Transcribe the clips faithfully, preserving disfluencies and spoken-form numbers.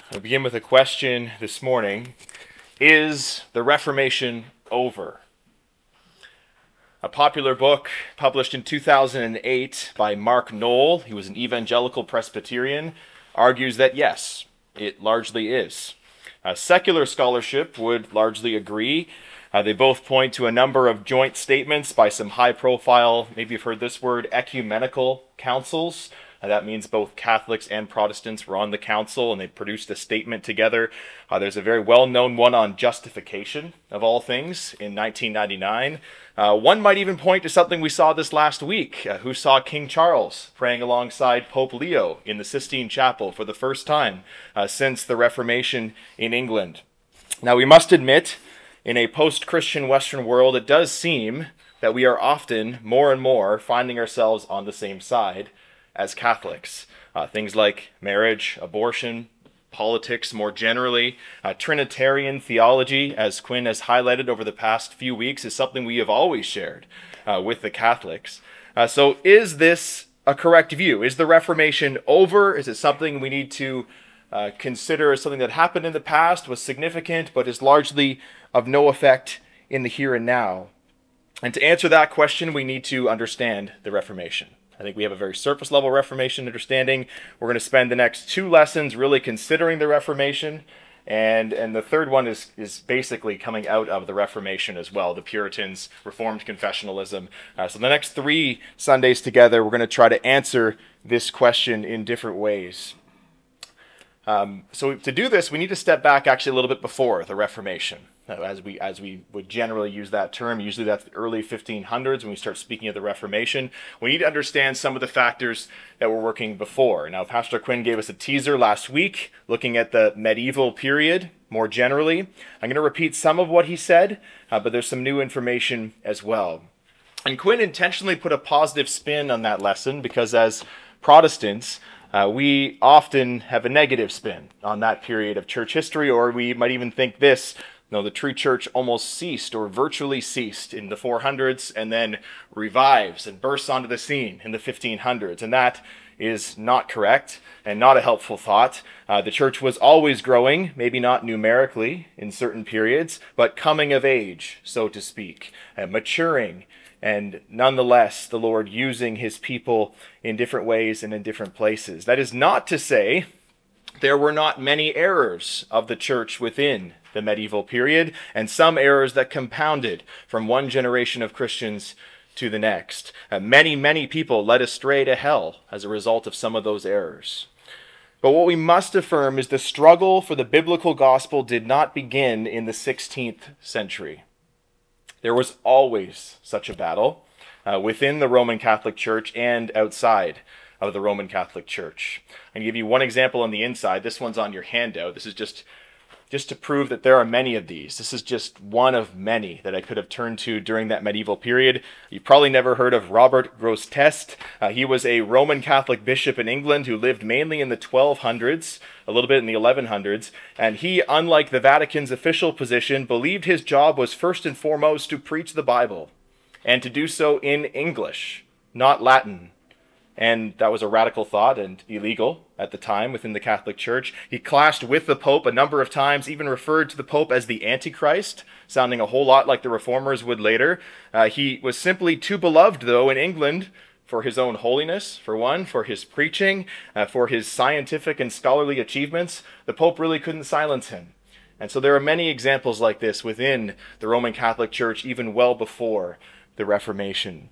I'll begin with a question this morning. Is the Reformation over? A popular book published in two thousand eight by Mark Noll, he was an evangelical Presbyterian, argues that yes, it largely is. Uh, secular scholarship would largely agree. Uh, they both point to a number of joint statements by some high-profile, maybe you've heard this word, ecumenical councils. Uh, that means both Catholics and Protestants were on the council and they produced a statement together. Uh, there's a very well-known one on justification, of all things, in nineteen ninety-nine. Uh, one might even point to something we saw this last week. Uh, who saw King Charles praying alongside Pope Leo in the Sistine Chapel for the first time uh, since the Reformation in England. Now, we must admit, in a post-Christian Western world, it does seem that we are often, more and more, finding ourselves on the same side as Catholics. Uh, things like marriage, abortion, politics more generally, uh, Trinitarian theology, as Quinn has highlighted over the past few weeks, is something we have always shared uh, with the Catholics. Uh, so is this a correct view? Is the Reformation over? Is it something we need to uh, consider as something that happened in the past, was significant, but is largely of no effect in the here and now? And to answer that question, we need to understand the Reformation. I think we have a very surface level Reformation understanding. We're going to spend the next two lessons really considering the Reformation. And, and the third one is, is basically coming out of the Reformation as well, the Puritans, Reformed confessionalism. Uh, so the next three Sundays together, we're going to try to answer this question in different ways. Um, so to do this, we need to step back actually a little bit before the Reformation. As we as we would generally use that term, usually that's the early fifteen hundreds when we start speaking of the Reformation. We need to understand some of the factors that were working before. Now, Pastor Quinn gave us a teaser last week looking at the medieval period more generally. I'm going to repeat some of what he said, uh, but there's some new information as well. And Quinn intentionally put a positive spin on that lesson because as Protestants, Uh, we often have a negative spin on that period of church history, or we might even think this, no, the true church almost ceased or virtually ceased in the four hundreds and then revives and bursts onto the scene in the fifteen hundreds. And that is not correct and not a helpful thought. Uh, the church was always growing, maybe not numerically in certain periods, but coming of age, so to speak, and maturing. And nonetheless, the Lord using his people in different ways and in different places. That is not to say there were not many errors of the church within the medieval period, and some errors that compounded from one generation of Christians to the next. Uh, many, many people led astray to hell as a result of some of those errors. But what we must affirm is the struggle for the biblical gospel did not begin in the sixteenth century. There was always such a battle uh, within the Roman Catholic Church and outside of the Roman Catholic Church. I'm going to give you one example on the inside. This one's on your handout. This is just, just to prove that there are many of these. This is just one of many that I could have turned to during that medieval period. You've probably never heard of Robert Grosseteste. Uh, he was a Roman Catholic bishop in England who lived mainly in the twelve hundreds, a little bit in the eleven hundreds, and he, unlike the Vatican's official position, believed his job was first and foremost to preach the Bible, and to do so in English, not Latin. And that was a radical thought and illegal at the time within the Catholic Church. He clashed with the Pope a number of times, even referred to the Pope as the Antichrist, sounding a whole lot like the Reformers would later. Uh, he was simply too beloved, though, in England for his own holiness, for one, for his preaching, uh, for his scientific and scholarly achievements. The Pope really couldn't silence him. And so there are many examples like this within the Roman Catholic Church, even well before the Reformation.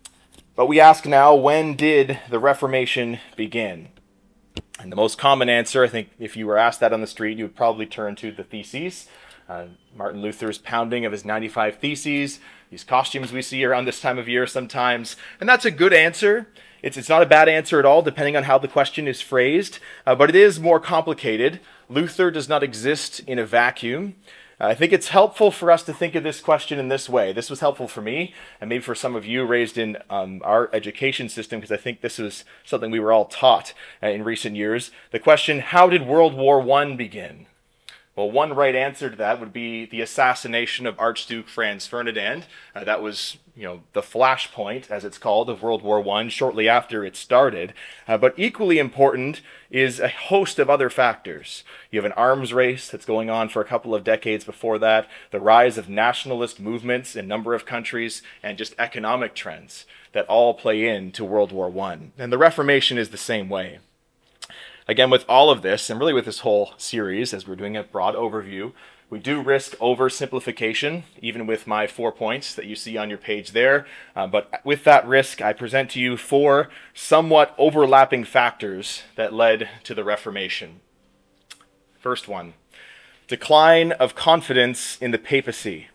But we ask now, when did the Reformation begin? And the most common answer, I think if you were asked that on the street, you would probably turn to the Theses. Uh, Martin Luther's pounding of his ninety-five Theses, these costumes we see around this time of year sometimes. And that's a good answer. It's, it's not a bad answer at all, depending on how the question is phrased. Uh, but it is more complicated. Luther does not exist in a vacuum. I think it's helpful for us to think of this question in this way. This was helpful for me, and maybe for some of you raised in um, our education system, because I think this was something we were all taught uh, in recent years. The question, how did World War One begin? Well, one right answer to that would be the assassination of Archduke Franz Ferdinand. Uh, that was, you know, the flashpoint, as it's called, of World War One, shortly after it started. Uh, but equally important is a host of other factors. You have an arms race that's going on for a couple of decades before that, the rise of nationalist movements in a number of countries, and just economic trends that all play into World War One. And the Reformation is the same way. Again, with all of this, and really with this whole series, as we're doing a broad overview, we do risk oversimplification, even with my four points that you see on your page there. Uh, but with that risk, I present to you four somewhat overlapping factors that led to the Reformation. First one, decline of confidence in the papacy.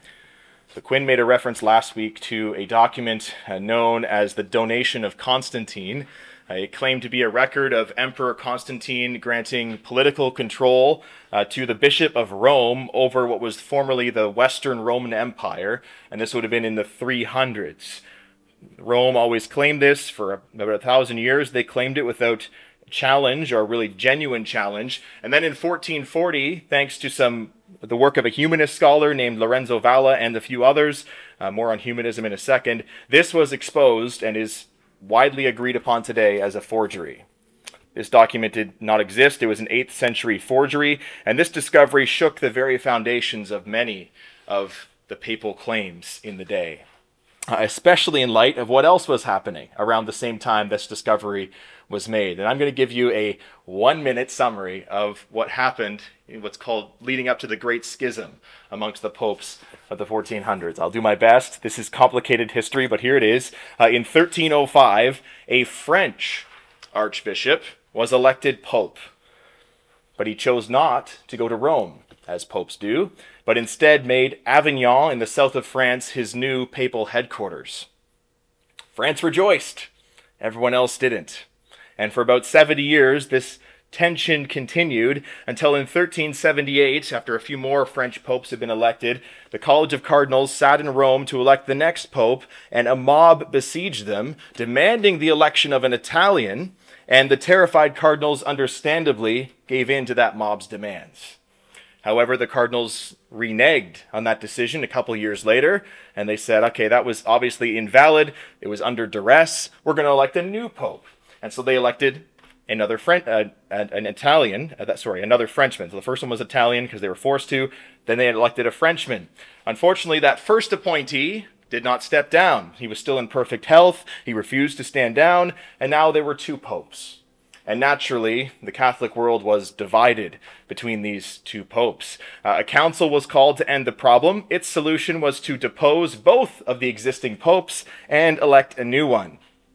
So Quinn made a reference last week to a document uh, known as the Donation of Constantine. Uh, it claimed to be a record of Emperor Constantine granting political control uh, to the Bishop of Rome over what was formerly the Western Roman Empire, and this would have been in the three hundreds. Rome always claimed this for about a thousand years. They claimed it without challenge, or really genuine challenge. And then in fourteen forty, thanks to some the work of a humanist scholar named Lorenzo Valla and a few others, uh, more on humanism in a second, this was exposed and is widely agreed upon today as a forgery. This document did not exist. It was an eighth century forgery, and this discovery shook the very foundations of many of the papal claims in the day, uh, especially in light of what else was happening around the same time this discovery was made. And I'm going to give you a one-minute summary of what happened in what's called leading up to the Great Schism amongst the popes of the fourteen hundreds. I'll do my best. This is complicated history, but here it is. Uh, in thirteen oh five, a French archbishop was elected pope, but he chose not to go to Rome, as popes do, but instead made Avignon in the south of France his new papal headquarters. France rejoiced. Everyone else didn't. And for about seventy years, this tension continued until in thirteen seventy-eight, after a few more French popes had been elected, the College of Cardinals sat in Rome to elect the next pope, and a mob besieged them, demanding the election of an Italian, and the terrified cardinals understandably gave in to that mob's demands. However, the cardinals reneged on that decision a couple years later, and they said, okay, that was obviously invalid, it was under duress, we're going to elect a new pope. And so they elected another French, uh, an Italian, uh, that, sorry, another Frenchman. So the first one was Italian because they were forced to. Then they elected a Frenchman. Unfortunately, that first appointee did not step down. He was still in perfect health. He refused to stand down. And now there were two popes. And naturally, the Catholic world was divided between these two popes. Uh, a council was called to end the problem. Its solution was to depose both of the existing popes and elect a new one.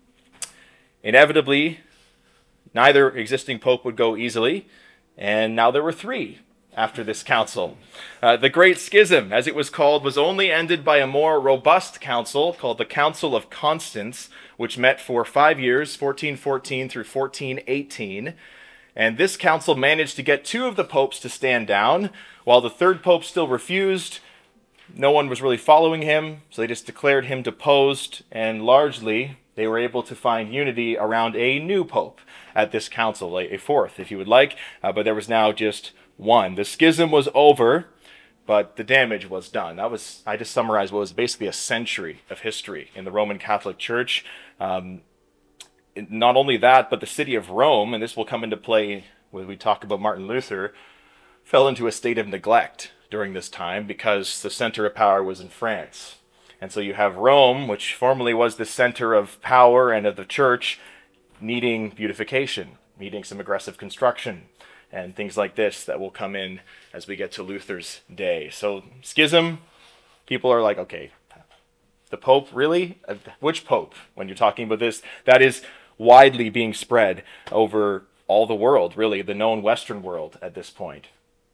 Inevitably, neither existing pope would go easily, and now there were three after this council. Uh, the Great Schism, as it was called, was only ended by a more robust council called the Council of Constance, which met for five years, fourteen fourteen through fourteen eighteen. And this council managed to get two of the popes to stand down, while the third pope still refused. No one was really following him, so they just declared him deposed, and largely they were able to find unity around a new pope at this council, a fourth, if you would like, uh, but there was now just one. The schism was over, but the damage was done. That was, I just summarized what was basically a century of history in the Roman Catholic Church. Um, not only that, but the city of Rome, and this will come into play when we talk about Martin Luther, fell into a state of neglect during this time because the center of power was in France. And so you have Rome, which formerly was the center of power and of the church, needing beautification, needing some aggressive construction, and things like this that will come in as we get to Luther's day. So schism, people are like, okay, the Pope, really? Which Pope? When you're talking about this, that is widely being spread over all the world, really, the known Western world at this point.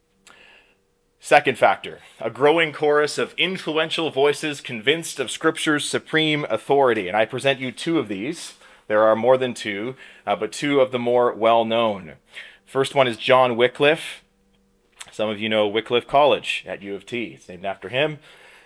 Second factor, a growing chorus of influential voices convinced of Scripture's supreme authority. And I present you two of these. There are more than two, uh, but two of the more well-known. First one is John Wycliffe. Some of you know Wycliffe College at U of T. It's named after him.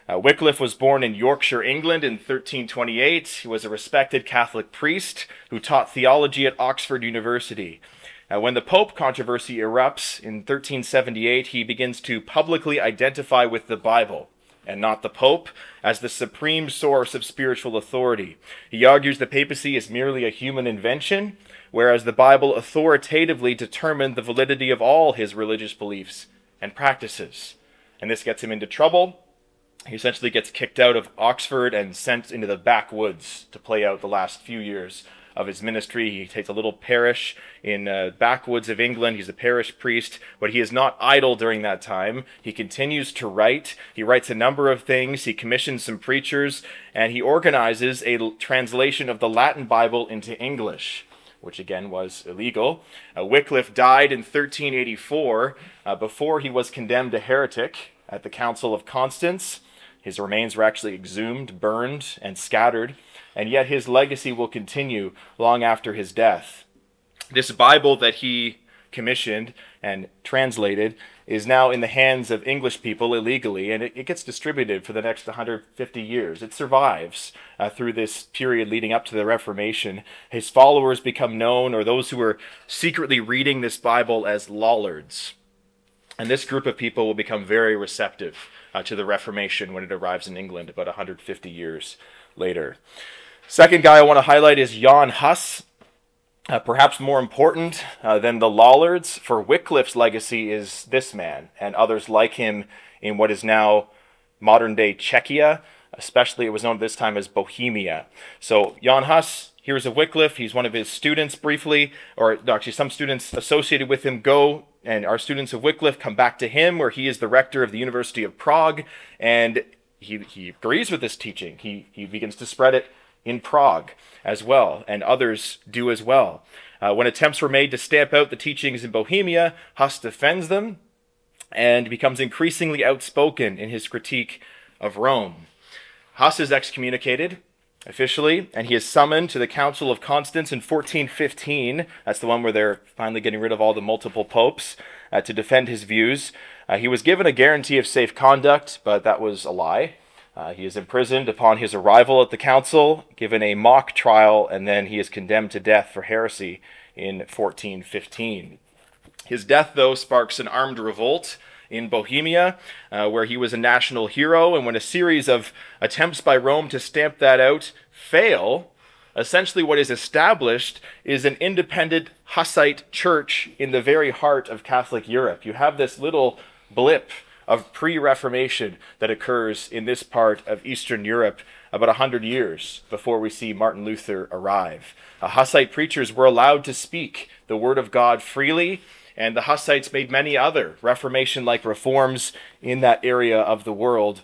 Uh, Wycliffe was born in Yorkshire, England in thirteen twenty-eight. He was a respected Catholic priest who taught theology at Oxford University. Uh, when the Pope controversy erupts in thirteen seventy-eight, he begins to publicly identify with the Bible, and not the Pope, as the supreme source of spiritual authority. He argues the papacy is merely a human invention, whereas the Bible authoritatively determined the validity of all his religious beliefs and practices. And this gets him into trouble. He essentially gets kicked out of Oxford and sent into the backwoods to play out the last few years of his ministry. He takes a little parish in uh, backwoods of England. He's a parish priest, but he is not idle during that time. He continues to write. He writes a number of things. He commissions some preachers, and he organizes a l- translation of the Latin Bible into English, which again was illegal. Uh, Wycliffe died in thirteen eighty-four uh, before he was condemned a heretic at the Council of Constance. His remains were actually exhumed, burned, and scattered, and yet his legacy will continue long after his death. This Bible that he commissioned and translated is now in the hands of English people illegally, and it, it gets distributed for the next one hundred fifty years. It survives uh, through this period leading up to the Reformation. His followers become known, or those who are secretly reading this Bible, as Lollards. And this group of people will become very receptive uh, to the Reformation when it arrives in England about one hundred fifty years later. Second guy I want to highlight is Jan Hus. Uh, perhaps more important uh, than the Lollards for Wycliffe's legacy is this man and others like him in what is now modern-day Czechia. Especially it was known at this time as Bohemia. So Jan Hus, here's a Wycliffe. He's one of his students briefly, or no, actually some students associated with him go, and our students of Wycliffe come back to him, where he is the rector of the University of Prague, and he, he agrees with this teaching. He, he begins to spread it in Prague as well, and others do as well. Uh, when attempts were made to stamp out the teachings in Bohemia, Hus defends them and becomes increasingly outspoken in his critique of Rome. Hus is excommunicated officially, and he is summoned to the Council of Constance in fourteen fifteen. That's the one where they're finally getting rid of all the multiple popes uh, to defend his views. Uh, he was given a guarantee of safe conduct, but that was a lie. Uh, he is imprisoned upon his arrival at the council, given a mock trial, and then he is condemned to death for heresy in fourteen fifteen. His death, though, sparks an armed revolt in Bohemia, uh, where he was a national hero, and when a series of attempts by Rome to stamp that out fail, essentially what is established is an independent Hussite church in the very heart of Catholic Europe. You have this little blip of pre-Reformation that occurs in this part of Eastern Europe about one hundred years before we see Martin Luther arrive. Uh, Hussite preachers were allowed to speak the word of God freely, and the Hussites made many other Reformation-like reforms in that area of the world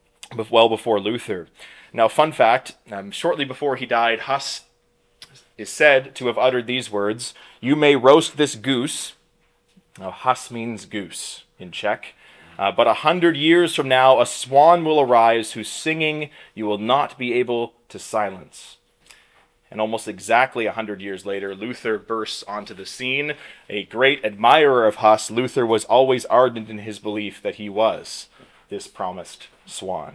well before Luther. Now, fun fact, um, shortly before he died, Hus is said to have uttered these words, "You may roast this goose." Now, Hus means goose in Czech. Uh, but a hundred years from now, a swan will arise whose singing you will not be able to silence. And almost exactly a hundred years later, Luther bursts onto the scene. A great admirer of Hus, Luther was always ardent in his belief that he was this promised swan.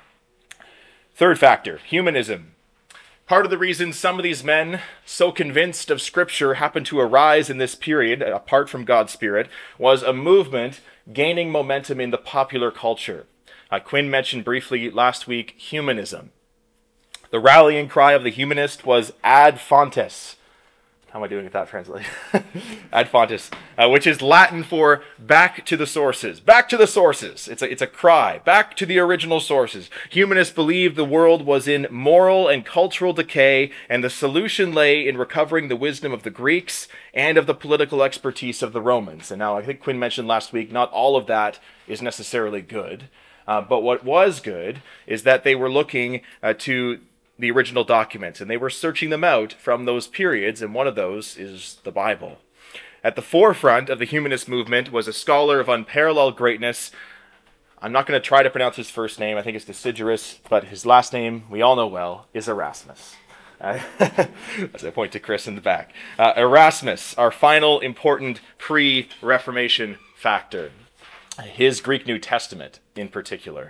Third factor, humanism. Part of the reason some of these men, so convinced of Scripture, happened to arise in this period, apart from God's Spirit, was a movement gaining momentum in the popular culture. Uh, Quinn mentioned briefly last week humanism. The rallying cry of the humanist was ad fontes. How am I doing with that translation? Ad fontes, uh, which is Latin for back to the sources. Back to the sources. It's a, it's a cry. Back to the original sources. Humanists believed the world was in moral and cultural decay, and the solution lay in recovering the wisdom of the Greeks and of the political expertise of the Romans. And now, I think Quinn mentioned last week, not all of that is necessarily good. Uh, but what was good is that they were looking uh, to the original documents, and they were searching them out from those periods, and one of those is the Bible. At the forefront of the humanist movement was a scholar of unparalleled greatness. I'm not going to try to pronounce his first name. I think it's Desiderius, but his last name, we all know well, is Erasmus. Uh, as I point to Chris in the back. Uh, Erasmus, our final important pre-Reformation factor. His Greek New Testament, in particular.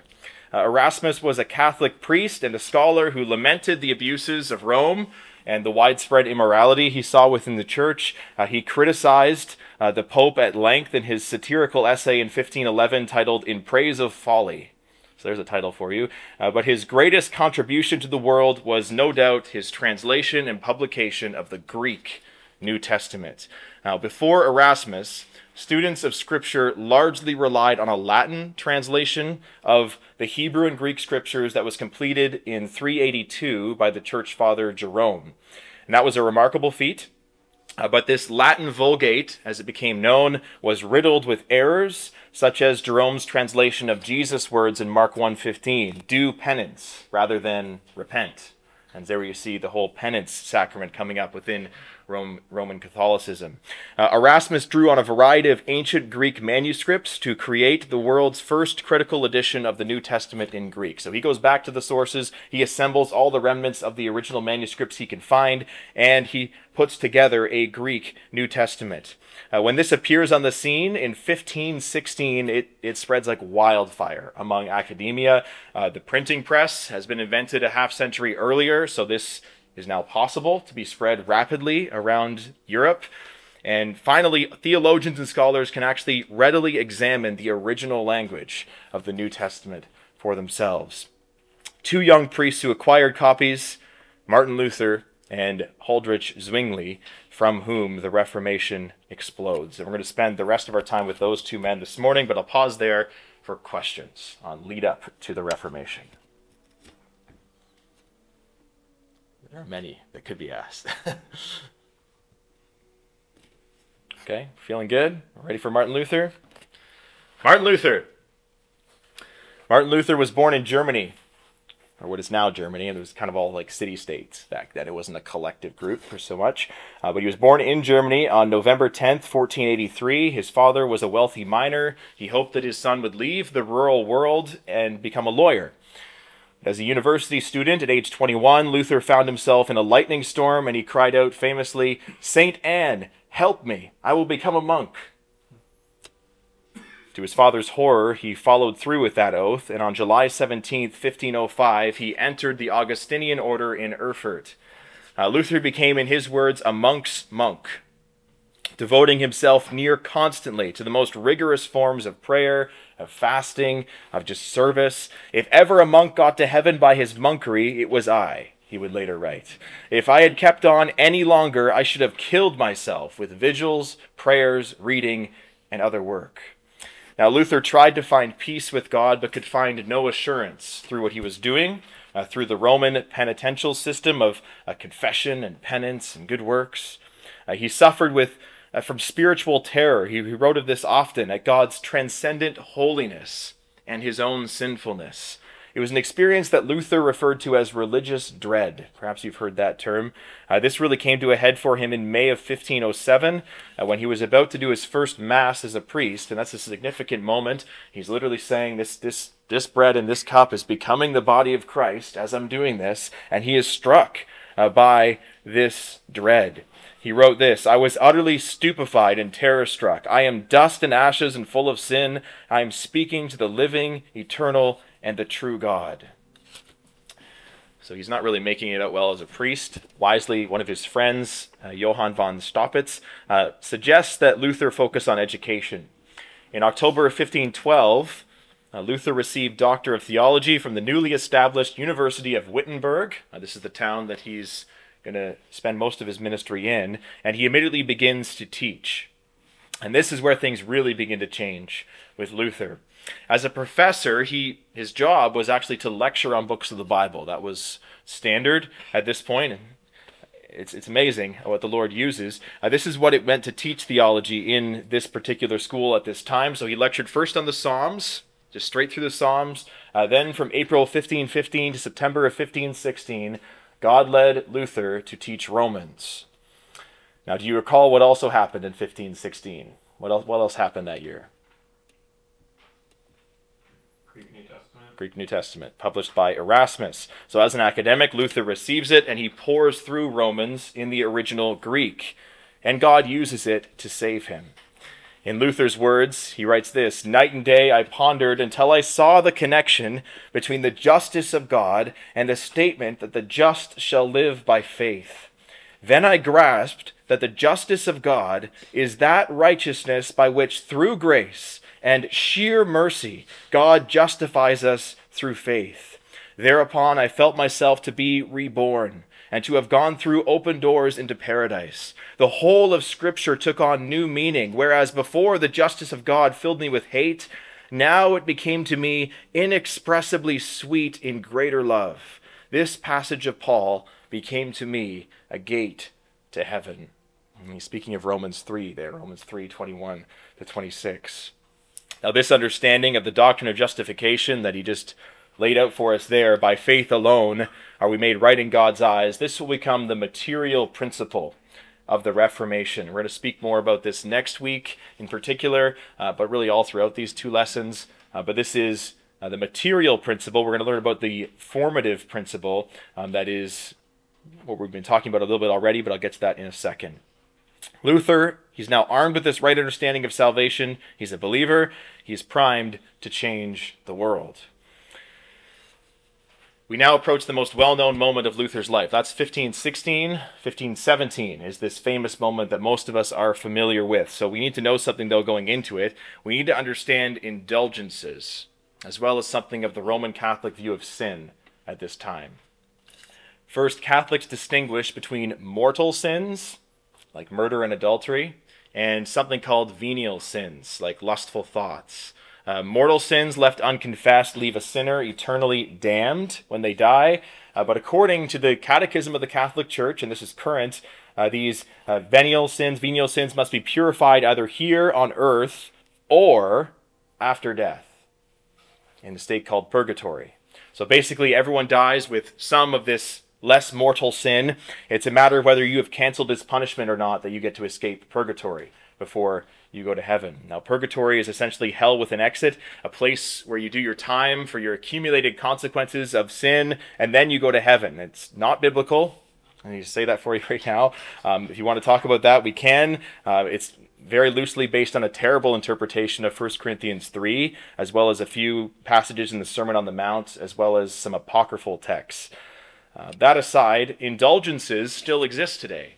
Uh, Erasmus was a Catholic priest and a scholar who lamented the abuses of Rome and the widespread immorality he saw within the church. Uh, he criticized uh, the Pope at length in his satirical essay in fifteen eleven titled In Praise of Folly. So there's a title for you. Uh, but his greatest contribution to the world was no doubt his translation and publication of the Greek New Testament. Now, before Erasmus, students of Scripture largely relied on a Latin translation of the Hebrew and Greek Scriptures that was completed in three eighty-two by the church father Jerome. And that was a remarkable feat. Uh, but this Latin Vulgate, as it became known, was riddled with errors, such as Jerome's translation of Jesus' words in Mark one fifteen, do penance rather than repent. And there you see the whole penance sacrament coming up within Rome, Roman Catholicism. Uh, Erasmus drew on a variety of ancient Greek manuscripts to create the world's first critical edition of the New Testament in Greek. So he goes back to the sources, he assembles all the remnants of the original manuscripts he can find, and he puts together a Greek New Testament. Uh, when this appears on the scene in fifteen sixteen, it, it spreads like wildfire among academia. Uh, the printing press has been invented a half century earlier, so this is now possible to be spread rapidly around Europe. And finally, theologians and scholars can actually readily examine the original language of the New Testament for themselves. Two young priests who acquired copies, Martin Luther and Huldrych Zwingli, from whom the Reformation explodes. And we're going to spend the rest of our time with those two men this morning, but I'll pause there for questions on lead up to the Reformation. There are many that could be asked. Okay, feeling good? Ready for Martin Luther? Martin Luther. Martin Luther was born in Germany, or what is now Germany, and it was kind of all like city-states back then. It wasn't a collective group for so much. Uh, but he was born in Germany on November tenth, fourteen eighty-three. His father was a wealthy miner. He hoped that his son would leave the rural world and become a lawyer. As a university student at age twenty-one, Luther found himself in a lightning storm, and he cried out famously, "Saint Anne, help me, I will become a monk." To his father's horror, he followed through with that oath, and on July seventeenth, fifteen oh five, he entered the Augustinian order in Erfurt. Uh, Luther became, in his words, a monk's monk, devoting himself near constantly to the most rigorous forms of prayer, of fasting, of just service. "If ever a monk got to heaven by his monkery, it was I," he would later write. "If I had kept on any longer, I should have killed myself with vigils, prayers, reading, and other work." Now, Luther tried to find peace with God, but could find no assurance through what he was doing, uh, through the Roman penitential system of uh, confession and penance and good works. Uh, he suffered with Uh, from spiritual terror. He, he wrote of this often, at God's transcendent holiness and his own sinfulness. It was an experience that Luther referred to as religious dread. Perhaps you've heard that term. Uh, this really came to a head for him in May of fifteen oh seven, uh, when he was about to do his first Mass as a priest, and that's a significant moment. He's literally saying, this, this, this bread and this cup is becoming the body of Christ as I'm doing this, and he is struck uh, by this dread. He wrote this, "I was utterly stupefied and terror-struck. I am dust and ashes and full of sin. I am speaking to the living, eternal, and the true God." So he's not really making it out well as a priest. Wisely, one of his friends, uh, Johann von Staupitz, uh, suggests that Luther focus on education. In October of fifteen twelve, uh, Luther received Doctor of Theology from the newly established University of Wittenberg. Uh, this is the town that he's going to spend most of his ministry in, and he immediately begins to teach. And this is where things really begin to change with Luther. As a professor, he his job was actually to lecture on books of the Bible. That was standard at this point. And it's it's amazing what the Lord uses. Uh, this is what it meant to teach theology in this particular school at this time. So he lectured first on the Psalms, just straight through the Psalms. Uh, then from April fifteen fifteen to September of fifteen sixteen, God led Luther to teach Romans. Now, do you recall what also happened in fifteen sixteen? What else, what else happened that year? Greek New Testament. Greek New Testament, published by Erasmus. So as an academic, Luther receives it, and he pours through Romans in the original Greek. And God uses it to save him. In Luther's words, he writes this: "Night and day I pondered until I saw the connection between the justice of God and the statement that the just shall live by faith. Then I grasped that the justice of God is that righteousness by which, through grace and sheer mercy, God justifies us through faith. Thereupon I felt myself to be reborn, and to have gone through open doors into paradise. The whole of Scripture took on new meaning, whereas before the justice of God filled me with hate, now it became to me inexpressibly sweet in greater love. This passage of Paul became to me a gate to heaven." And he's speaking of Romans three there, Romans three, twenty-one to twenty-six. Now this understanding of the doctrine of justification that he just laid out for us there, by faith alone are we made right in God's eyes, this will become the material principle of the Reformation. We're going to speak more about this next week in particular, uh, but really all throughout these two lessons. Uh, but this is uh, the material principle. We're going to learn about the formative principle. Um, that is what we've been talking about a little bit already, but I'll get to that in a second. Luther, he's now armed with this right understanding of salvation. He's a believer. He's primed to change the world. We now approach the most well-known moment of Luther's life. That's fifteen sixteen. fifteen seventeen is this famous moment that most of us are familiar with. So we need to know something, though, going into it. We need to understand indulgences, as well as something of the Roman Catholic view of sin at this time. First, Catholics distinguish between mortal sins, like murder and adultery, and something called venial sins, like lustful thoughts. Uh, mortal sins left unconfessed leave a sinner eternally damned when they die. Uh, but according to the Catechism of the Catholic Church, and this is current, uh, these uh, venial sins, venial sins must be purified either here on earth or after death in a state called purgatory. So basically everyone dies with some of this less mortal sin. It's a matter of whether you have canceled its punishment or not that you get to escape purgatory before you go to heaven. Now, purgatory is essentially hell with an exit, a place where you do your time for your accumulated consequences of sin, and then you go to heaven. It's not biblical. I need to say that for you right now. Um, if you want to talk about that, we can. Uh, it's very loosely based on a terrible interpretation of First Corinthians three, as well as a few passages in the Sermon on the Mount, as well as some apocryphal texts. Uh, that aside, indulgences still exist today.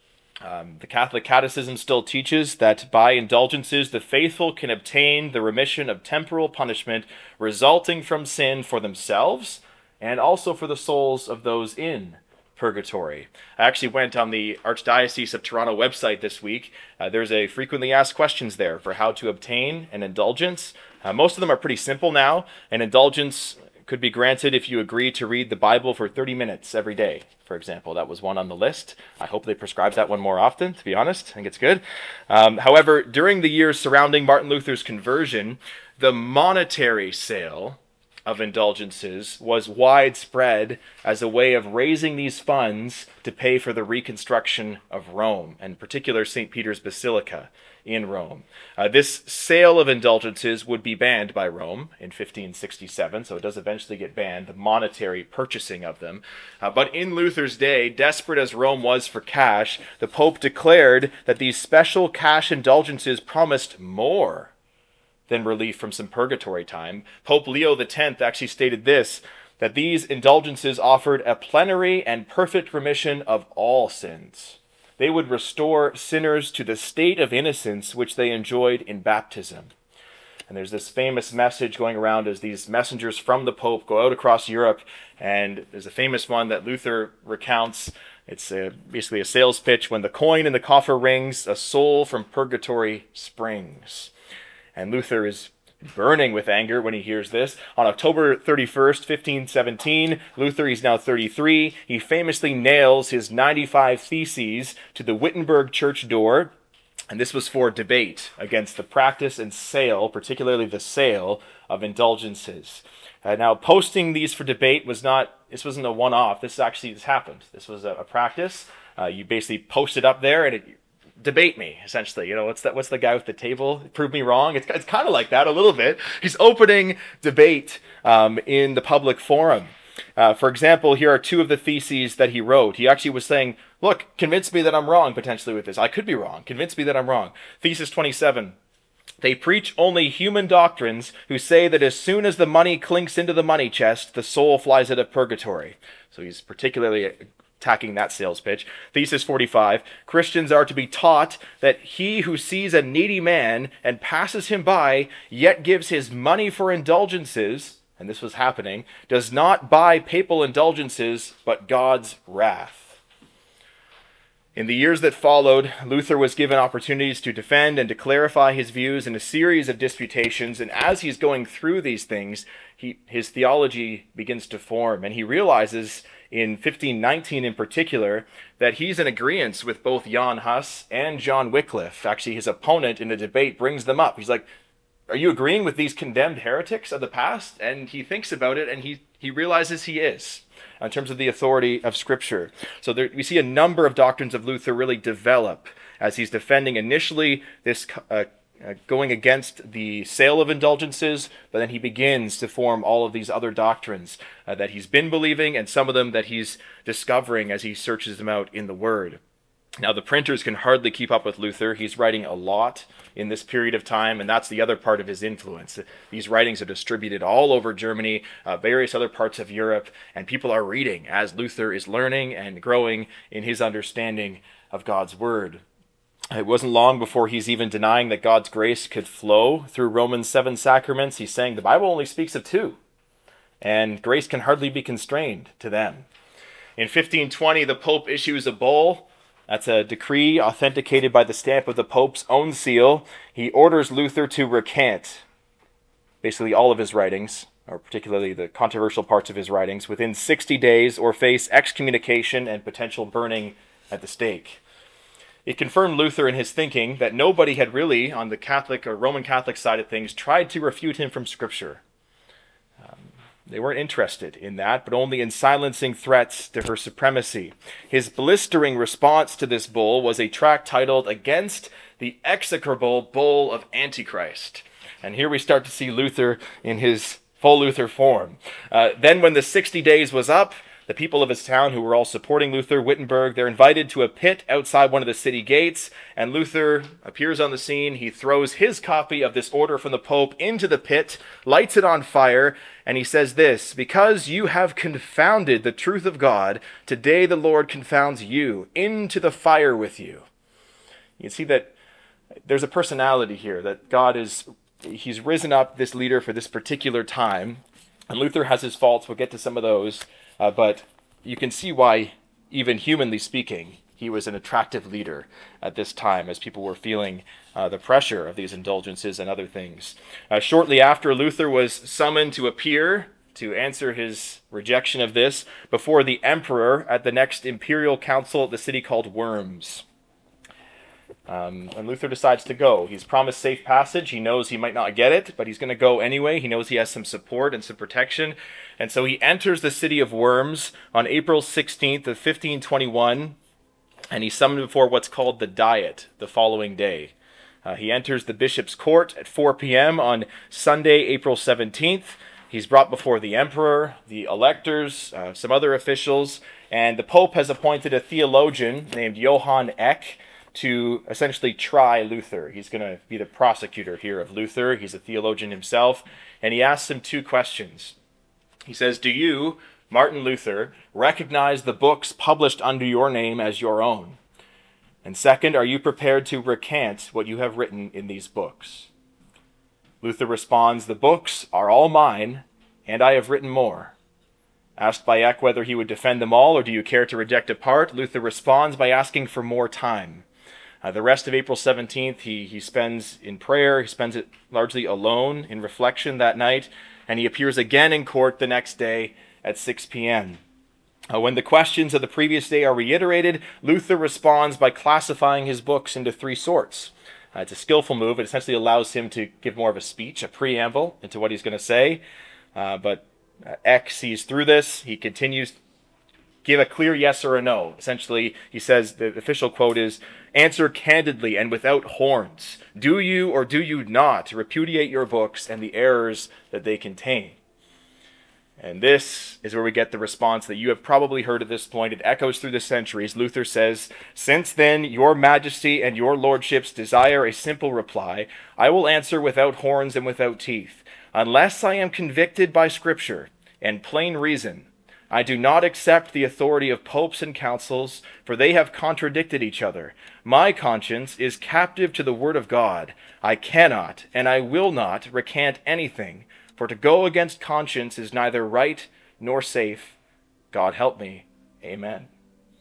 Um, the Catholic Catechism still teaches that by indulgences the faithful can obtain the remission of temporal punishment resulting from sin for themselves and also for the souls of those in purgatory. I actually went on the Archdiocese of Toronto website this week. Uh, there's a frequently asked questions there for how to obtain an indulgence. Uh, most of them are pretty simple now. An indulgence could be granted if you agree to read the Bible for thirty minutes every day, for example. That was one on the list. I hope they prescribe that one more often, to be honest. I think it's good. Um, however, during the years surrounding Martin Luther's conversion, the monetary sale of indulgences was widespread as a way of raising these funds to pay for the reconstruction of Rome, and in particular Saint Peter's Basilica in Rome. Uh, this sale of indulgences would be banned by Rome in fifteen sixty-seven, so it does eventually get banned, the monetary purchasing of them. Uh, but in Luther's day, desperate as Rome was for cash, the Pope declared that these special cash indulgences promised more than relief from some purgatory time. Pope Leo the tenth actually stated this, that these indulgences offered a plenary and perfect remission of all sins. They would restore sinners to the state of innocence which they enjoyed in baptism. And there's this famous message going around as these messengers from the Pope go out across Europe, and there's a famous one that Luther recounts. It's a, basically a sales pitch. When the coin in the coffer rings, a soul from purgatory springs. And Luther is burning with anger when he hears this. On October thirty-first, fifteen seventeen, Luther, he's now thirty-three, he famously nails his ninety-five Theses to the Wittenberg church door, and this was for debate against the practice and sale, particularly the sale of indulgences. Uh, now, posting these for debate was not, this wasn't a one-off, this actually this happened. This was a, a practice. Uh, you basically post it up there and it debate me, essentially. You know, what's that? What's the guy with the table? Prove me wrong. It's, it's kind of like that a little bit. He's opening debate um, in the public forum. Uh, for example, here are two of the theses that he wrote. He actually was saying, look, convince me that I'm wrong potentially with this. I could be wrong. Convince me that I'm wrong. Thesis twenty-seven. They preach only human doctrines who say that as soon as the money clinks into the money chest, the soul flies out of purgatory. So he's particularly attacking that sales pitch. Thesis forty-five, Christians are to be taught that he who sees a needy man and passes him by, yet gives his money for indulgences, and this was happening, does not buy papal indulgences, but God's wrath. In the years that followed, Luther was given opportunities to defend and to clarify his views in a series of disputations, and as he's going through these things, he, his theology begins to form, and he realizes in fifteen nineteen in particular that he's in agreement with both Jan Hus and John Wycliffe. Actually, his opponent in the debate brings them up. He's like, are you agreeing with these condemned heretics of the past? And he thinks about it, and he, he realizes he is, in terms of the authority of Scripture. So there, we see a number of doctrines of Luther really develop as he's defending initially this uh, uh, going against the sale of indulgences, but then he begins to form all of these other doctrines uh, that he's been believing, and some of them that he's discovering as he searches them out in the Word. Now, the printers can hardly keep up with Luther. He's writing a lot in this period of time, and that's the other part of his influence. These writings are distributed all over Germany, uh, various other parts of Europe, and people are reading as Luther is learning and growing in his understanding of God's Word. It wasn't long before he's even denying that God's grace could flow through Romans seven sacraments. He's saying the Bible only speaks of two, and grace can hardly be constrained to them. In fifteen twenty, the Pope issues a bull. That's a decree authenticated by the stamp of the Pope's own seal. He orders Luther to recant basically all of his writings, or particularly the controversial parts of his writings, within sixty days or face excommunication and potential burning at the stake. It confirmed Luther in his thinking that nobody had really, on the Catholic or Roman Catholic side of things, tried to refute him from Scripture. They weren't interested in that, but only in silencing threats to her supremacy. His blistering response to this bull was a tract titled Against the Execrable Bull of Antichrist. And here we start to see Luther in his full Luther form. Uh, then when the sixty days was up, the people of his town who were all supporting Luther, Wittenberg, they're invited to a pit outside one of the city gates, and Luther appears on the scene. He throws his copy of this order from the Pope into the pit, lights it on fire, and he says this, because you have confounded the truth of God, today the Lord confounds you into the fire with you. You can see that there's a personality here, that God is, he's risen up this leader for this particular time, and Luther has his faults. We'll get to some of those. Uh, but you can see why, even humanly speaking, he was an attractive leader at this time as people were feeling uh, the pressure of these indulgences and other things. Uh, shortly after, Luther was summoned to appear to answer his rejection of this before the emperor at the next imperial council at the city called Worms. Um, and Luther decides to go. He's promised safe passage. He knows he might not get it, but he's going to go anyway. He knows he has some support and some protection. And so he enters the city of Worms on April sixteenth of fifteen twenty-one, and he's summoned before what's called the Diet the following day. Uh, he enters the bishop's court at four p.m. on Sunday, April seventeenth. He's brought before the emperor, the electors, uh, some other officials, and the Pope has appointed a theologian named Johann Eck to essentially try Luther. He's going to be the prosecutor here of Luther. He's a theologian himself, and he asks him two questions. He says, do you, Martin Luther, recognize the books published under your name as your own? And second, are you prepared to recant what you have written in these books? Luther responds, the books are all mine, and I have written more. Asked by Eck whether he would defend them all, or do you care to reject a part, Luther responds by asking for more time. Uh, the rest of April seventeenth, he, he spends in prayer. He spends it largely alone in reflection that night, and he appears again in court the next day at six p.m. Uh, when the questions of the previous day are reiterated, Luther responds by classifying his books into three sorts. Uh, it's a skillful move. It essentially allows him to give more of a speech, a preamble into what he's going to say. Uh, but uh, Eck sees through this. He continues give a clear yes or a no. Essentially, he says, the official quote is, answer candidly and without horns. Do you or do you not repudiate your books and the errors that they contain? And this is where we get the response that you have probably heard at this point. It echoes through the centuries. Luther says, "Since then your majesty and your lordships desire a simple reply, I will answer without horns and without teeth. Unless I am convicted by Scripture and plain reason, I do not accept the authority of popes and councils, for they have contradicted each other. My conscience is captive to the word of God. I cannot and I will not recant anything. For to go against conscience is neither right nor safe. God help me. Amen."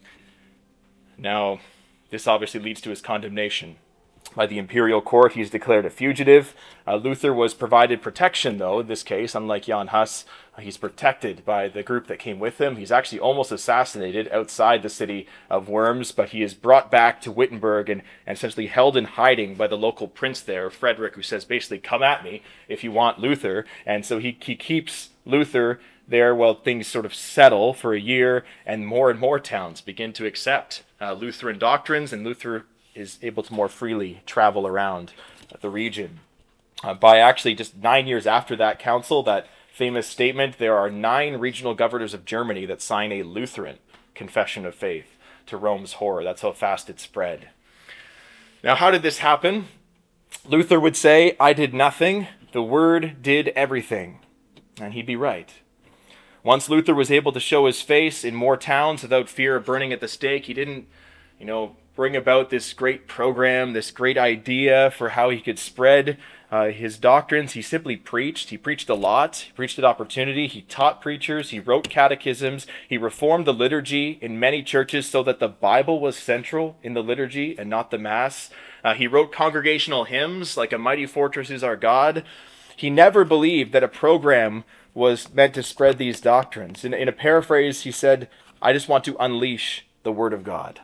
Now, this obviously leads to his condemnation. By the imperial court, he's declared a fugitive. Uh, Luther was provided protection, though, in this case, unlike Jan Hus. Uh, he's protected by the group that came with him. He's actually almost assassinated outside the city of Worms, but he is brought back to Wittenberg and, and essentially held in hiding by the local prince there, Frederick, who says, basically, come at me if you want Luther. And so he, he keeps Luther there while things sort of settle for a year, and more and more towns begin to accept uh, Lutheran doctrines, and Luther is able to more freely travel around the region. Uh, by actually just nine years after that council, that famous statement, there are nine regional governors of Germany that sign a Lutheran confession of faith to Rome's horror. That's how fast it spread. Now, how did this happen? Luther would say, "I did nothing, the Word did everything." And he'd be right. Once Luther was able to show his face in more towns without fear of burning at the stake, he didn't, you know, bring about this great program, this great idea for how he could spread uh, his doctrines. He simply preached. He preached a lot. He preached at opportunity. He taught preachers. He wrote catechisms. He reformed the liturgy in many churches so that the Bible was central in the liturgy and not the Mass. Uh, he wrote congregational hymns like "A Mighty Fortress is Our God." He never believed that a program was meant to spread these doctrines. In, in a paraphrase, he said, "I just want to unleash the Word of God."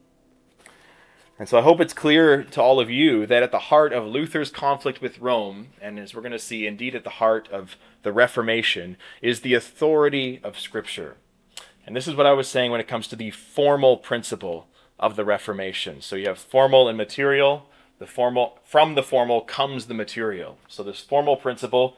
And so I hope it's clear to all of you that at the heart of Luther's conflict with Rome, and as we're going to see, indeed at the heart of the Reformation, is the authority of Scripture. And this is what I was saying when it comes to the formal principle of the Reformation. So you have formal and material. The formal, from the formal comes the material. So this formal principle,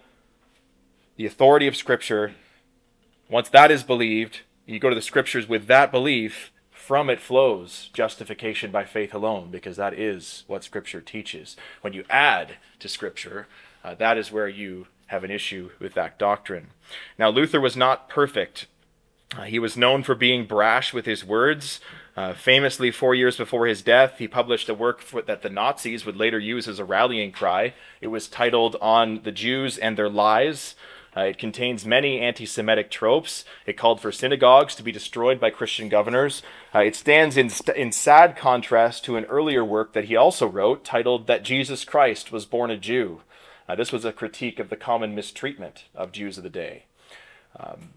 the authority of Scripture, once that is believed, you go to the Scriptures with that belief. From it flows justification by faith alone, because that is what Scripture teaches. When you add to Scripture, uh, that is where you have an issue with that doctrine. Now, Luther was not perfect. Uh, he was known for being brash with his words. Uh, famously, four years before his death, he published a work for, that the Nazis would later use as a rallying cry. It was titled "On the Jews and Their Lies." Uh, it contains many anti-Semitic tropes. It called for synagogues to be destroyed by Christian governors. Uh, it stands in, st- in sad contrast to an earlier work that he also wrote titled "That Jesus Christ Was Born a Jew." Uh, this was a critique of the common mistreatment of Jews of the day. Um,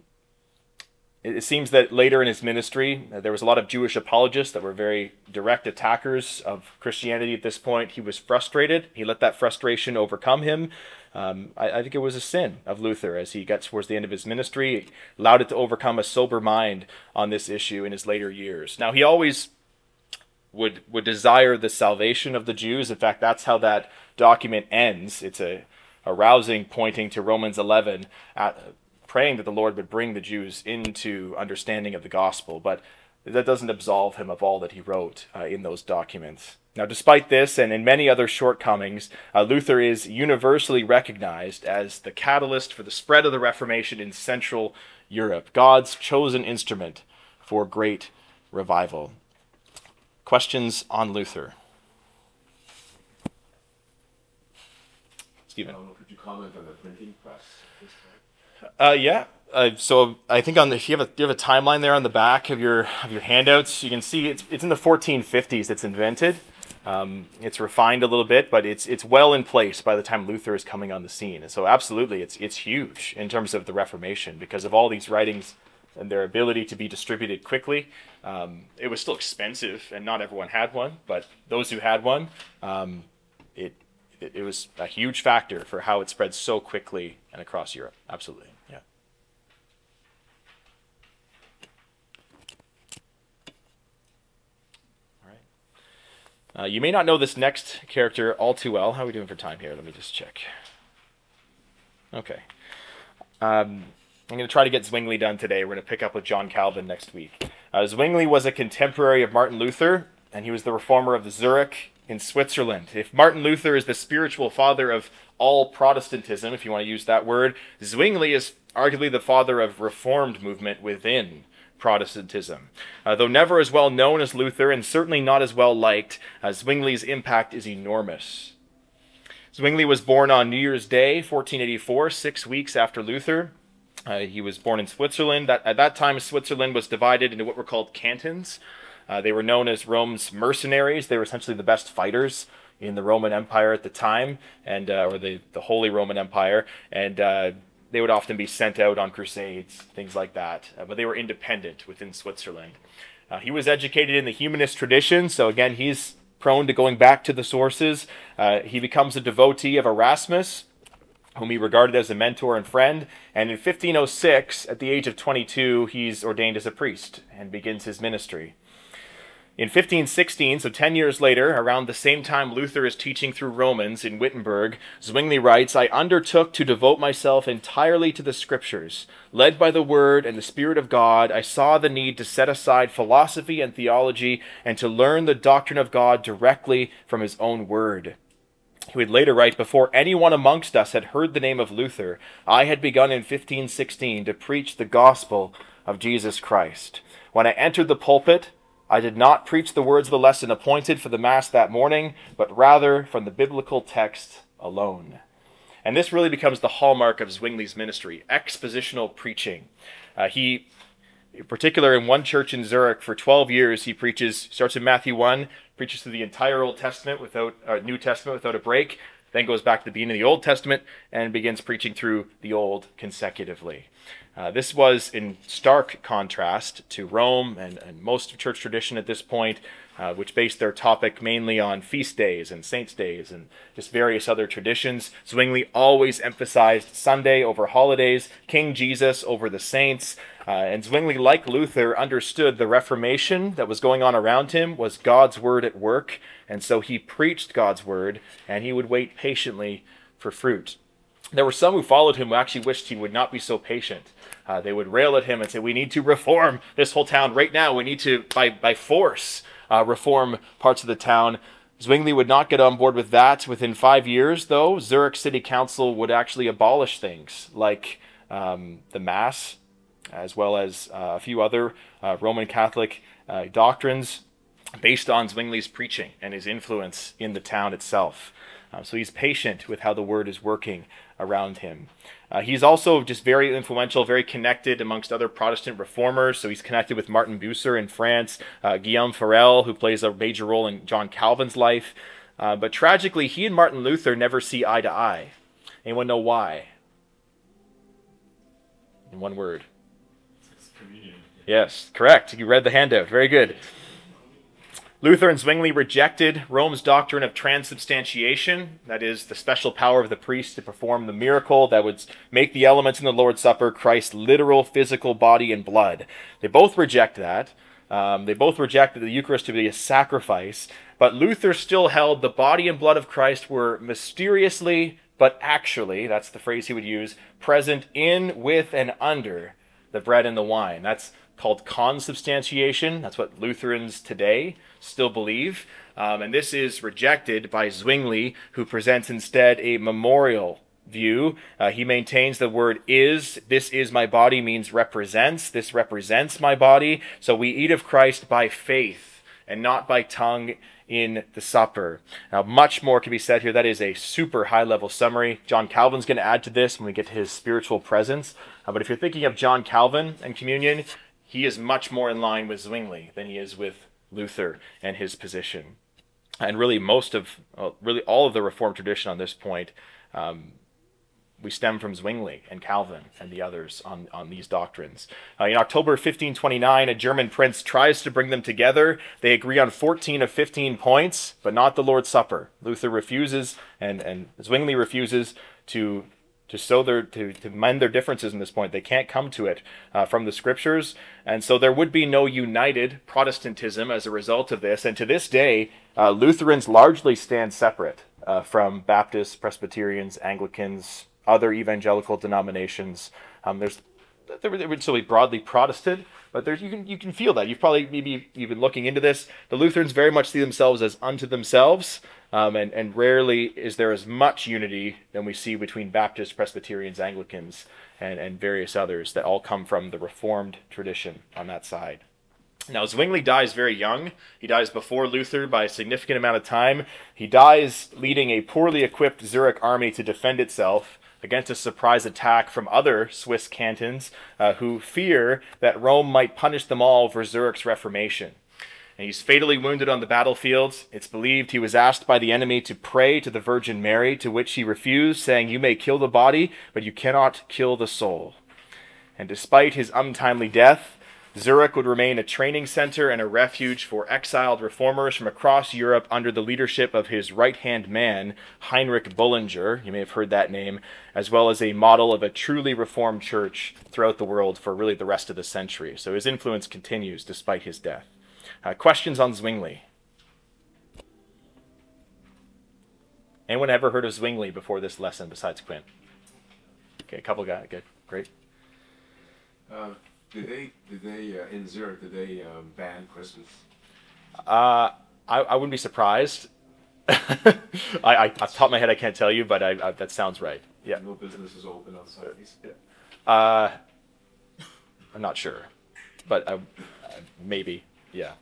it, it seems that later in his ministry, uh, there was a lot of Jewish apologists that were very direct attackers of Christianity at this point. He was frustrated. He let that frustration overcome him. Um, I, I think it was a sin of Luther as he got towards the end of his ministry, allowed it to overcome a sober mind on this issue in his later years. Now, he always would would desire the salvation of the Jews. In fact, that's how that document ends. It's a, a rousing pointing to Romans eleven, at, praying that the Lord would bring the Jews into understanding of the gospel. But that doesn't absolve him of all that he wrote uh, in those documents. Now, despite this and in many other shortcomings, uh, Luther is universally recognized as the catalyst for the spread of the Reformation in Central Europe, God's chosen instrument for great revival. Questions on Luther? Stephen? Um, could you comment on the printing press? Uh, yeah. Uh, so I think on the, if you have a you have a timeline there on the back of your of your handouts, you can see it's it's in the fourteen fifties it's invented. Um, it's refined a little bit, but it's it's well in place by the time Luther is coming on the scene. And so absolutely, it's it's huge in terms of the Reformation because of all these writings and their ability to be distributed quickly. Um, it was still expensive, and not everyone had one, but those who had one, um, it, it it was a huge factor for how it spread so quickly and across Europe. Absolutely, yeah. Uh, you may not know this next character all too well. How are we doing for time here? Let me just check. Okay. Um, I'm going to try to get Zwingli done today. We're going to pick up with John Calvin next week. Uh, Zwingli was a contemporary of Martin Luther, and he was the reformer of Zurich in Switzerland. If Martin Luther is the spiritual father of all Protestantism, if you want to use that word, Zwingli is arguably the father of reformed movement within Protestantism. Uh, though never as well known as Luther, and certainly not as well liked, uh, Zwingli's impact is enormous. Zwingli was born on New Year's Day, fourteen eighty-four, six weeks after Luther. Uh, he was born in Switzerland. That, at that time, Switzerland was divided into what were called cantons. Uh, they were known as Rome's mercenaries. They were essentially the best fighters in the Roman Empire at the time, and uh, or the, the Holy Roman Empire, and uh, they would often be sent out on crusades, things like that. Uh, but they were independent within Switzerland. Uh, he was educated in the humanist tradition, so again, he's prone to going back to the sources. Uh, he becomes a devotee of Erasmus, whom he regarded as a mentor and friend. And in fifteen oh six, at the age of twenty-two, he's ordained as a priest and begins his ministry. In fifteen sixteen, so ten years later, around the same time Luther is teaching through Romans in Wittenberg, Zwingli writes, "I undertook to devote myself entirely to the Scriptures. Led by the Word and the Spirit of God, I saw the need to set aside philosophy and theology and to learn the doctrine of God directly from his own Word." He would later write, "Before anyone amongst us had heard the name of Luther, I had begun in fifteen sixteen to preach the gospel of Jesus Christ. When I entered the pulpit, I did not preach the words of the lesson appointed for the Mass that morning, but rather from the biblical text alone." And this really becomes the hallmark of Zwingli's ministry, expositional preaching. Uh, he, in particular in one church in Zurich, for twelve years, he preaches, starts in Matthew one, preaches through the entire Old Testament, without uh, New Testament without a break, then goes back to the beginning of the Old Testament and begins preaching through the Old consecutively. Uh, this was in stark contrast to Rome and, and most of church tradition at this point, uh, which based their topic mainly on feast days and saints' days and just various other traditions. Zwingli always emphasized Sunday over holidays, King Jesus over the saints, uh, and Zwingli, like Luther, understood the Reformation that was going on around him was God's word at work, and so he preached God's word, and he would wait patiently for fruit. There were some who followed him who actually wished he would not be so patient. Uh, they would rail at him and say, "We need to reform this whole town right now. We need to, by, by force, uh, reform parts of the town." Zwingli would not get on board with that. Within five years, though, Zurich City Council would actually abolish things like um, the Mass, as well as uh, a few other uh, Roman Catholic uh, doctrines based on Zwingli's preaching and his influence in the town itself. Uh, so he's patient with how the word is working around him. Uh, he's also just very influential, very connected amongst other Protestant reformers. So he's connected with Martin Bucer in France, uh, Guillaume Farel, who plays a major role in John Calvin's life. Uh, but tragically, he and Martin Luther never see eye to eye. Anyone know why? In one word. It's communion. Yes, correct. You read the handout. Very good. Luther and Zwingli rejected Rome's doctrine of transubstantiation, that is, the special power of the priest to perform the miracle that would make the elements in the Lord's Supper Christ's literal physical body and blood. They both reject that. Um, they both rejected the Eucharist to be a sacrifice, but Luther still held the body and blood of Christ were mysteriously, but actually, that's the phrase he would use, present in, with, and under the bread and the wine. That's called consubstantiation. That's what Lutherans today still believe. Um, and this is rejected by Zwingli, who presents instead a memorial view. Uh, he maintains the word is. This is my body means represents. This represents my body. So we eat of Christ by faith and not by tongue in the supper. Now, much more can be said here. That is a super high-level summary. John Calvin's going to add to this when we get to his spiritual presence. Uh, but if you're thinking of John Calvin and communion, he is much more in line with Zwingli than he is with Luther and his position. And really most of, uh, really all of the Reformed tradition on this point, um, we stem from Zwingli and Calvin and the others on, on these doctrines. Uh, in October fifteen twenty-nine, a German prince tries to bring them together. They agree on fourteen of fifteen points, but not the Lord's Supper. Luther refuses, and, and Zwingli refuses to to sow their to, to mend their differences in this point. They can't come to it uh, from the scriptures, and so there would be no united Protestantism as a result of this. And to this day, uh, Lutherans largely stand separate uh, from Baptists, Presbyterians, Anglicans, other evangelical denominations. Um, there's they would, they would still be broadly Protestant, but there's, you can you can feel that. You've probably maybe you've been looking into this. The Lutherans very much see themselves as unto themselves, um, and, and rarely is there as much unity than we see between Baptists, Presbyterians, Anglicans, and, and various others that all come from the Reformed tradition on that side. Now, Zwingli dies very young. He dies before Luther by a significant amount of time. He dies leading a poorly equipped Zurich army to defend itself against a surprise attack from other Swiss cantons uh, who fear that Rome might punish them all for Zurich's reformation. And he's fatally wounded on the battlefield. It's believed he was asked by the enemy to pray to the Virgin Mary, to which he refused, saying, "You may kill the body, but you cannot kill the soul." And despite his untimely death, Zurich would remain a training center and a refuge for exiled reformers from across Europe under the leadership of his right-hand man, Heinrich Bullinger, you may have heard that name, as well as a model of a truly reformed church throughout the world for really the rest of the century. So his influence continues despite his death. Uh, questions on Zwingli? Anyone ever heard of Zwingli before this lesson besides Quinn? Okay, a couple guys. Good, great. Uh, did they, did they uh, in Zurich, did they um, ban Christmas? Uh, I, I wouldn't be surprised. I, I, off the top of my head, I can't tell you, but I, I, that sounds right. Yeah. No business is open on Sundays? Uh, I'm not sure, but I, uh, maybe, yeah.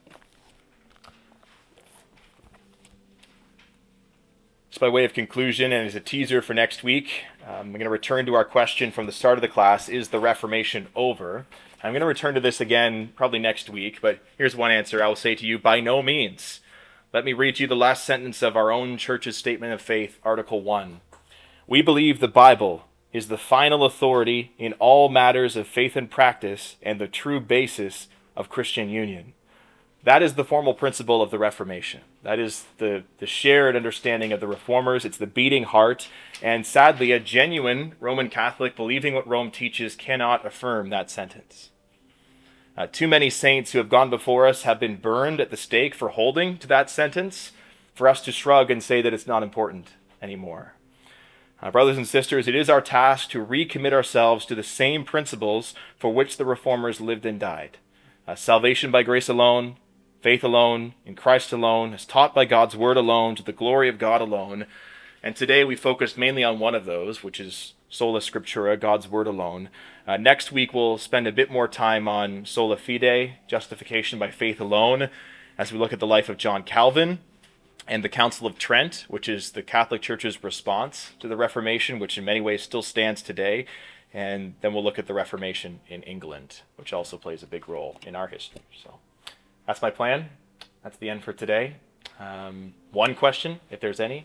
Just by way of conclusion and as a teaser for next week, um, I'm going to return to our question from the start of the class, is the Reformation over? I'm going to return to this again probably next week, but here's one answer I will say to you, by no means. Let me read you the last sentence of our own church's Statement of Faith, Article one. We believe the Bible is the final authority in all matters of faith and practice and the true basis of Christian union. That is the formal principle of the Reformation. That is the, the shared understanding of the Reformers. It's the beating heart. And sadly, a genuine Roman Catholic believing what Rome teaches cannot affirm that sentence. Uh, too many saints who have gone before us have been burned at the stake for holding to that sentence, for us to shrug and say that it's not important anymore. Uh, brothers and sisters, it is our task to recommit ourselves to the same principles for which the Reformers lived and died. Uh, salvation by grace alone, faith alone, in Christ alone, as taught by God's word alone, to the glory of God alone. And today we focused mainly on one of those, which is Sola Scriptura, God's word alone. Uh, next week we'll spend a bit more time on Sola Fide, justification by faith alone, as we look at the life of John Calvin and the Council of Trent, which is the Catholic Church's response to the Reformation, which in many ways still stands today. And then we'll look at the Reformation in England, which also plays a big role in our history. So that's my plan. That's the end for today. Um, one question, if there's any.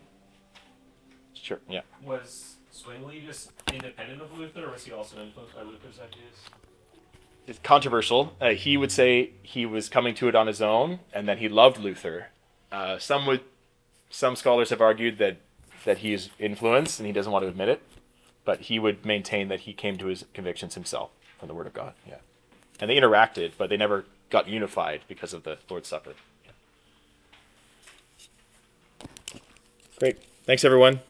Sure, yeah. Was Zwingli just independent of Luther, or was he also influenced by Luther's ideas? It's controversial. Uh, he would say he was coming to it on his own, and that he loved Luther. Uh, some would, some scholars have argued that that he is influenced and he doesn't want to admit it, but he would maintain that he came to his convictions himself from the Word of God. Yeah, and they interacted, but they never got unified because of the Lord's Supper. Yeah. Great. Thanks, everyone.